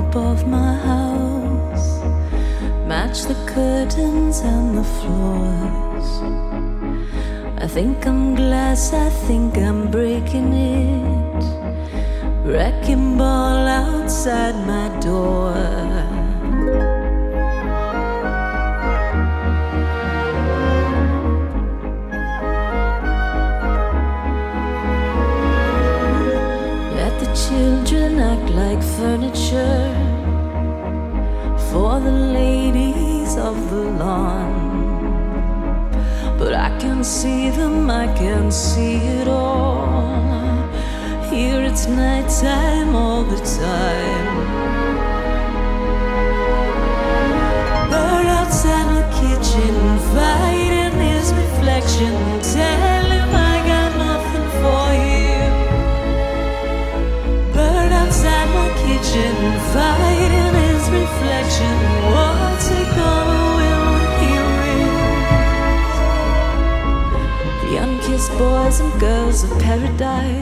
above my house match the curtains and the floors. I think I'm glass, I think I'm breaking it. Wrecking ball outside my door. Children act like furniture for the ladies of the lawn. But I can see them, I can see it all. Here it's nighttime all the time. Bird outside my kitchen, fighting his reflection. Tell him I got nothing for you. Bird outside my kitchen, fighting his reflection. What's he gonna win when he wins? The unkissed boys and girls of paradise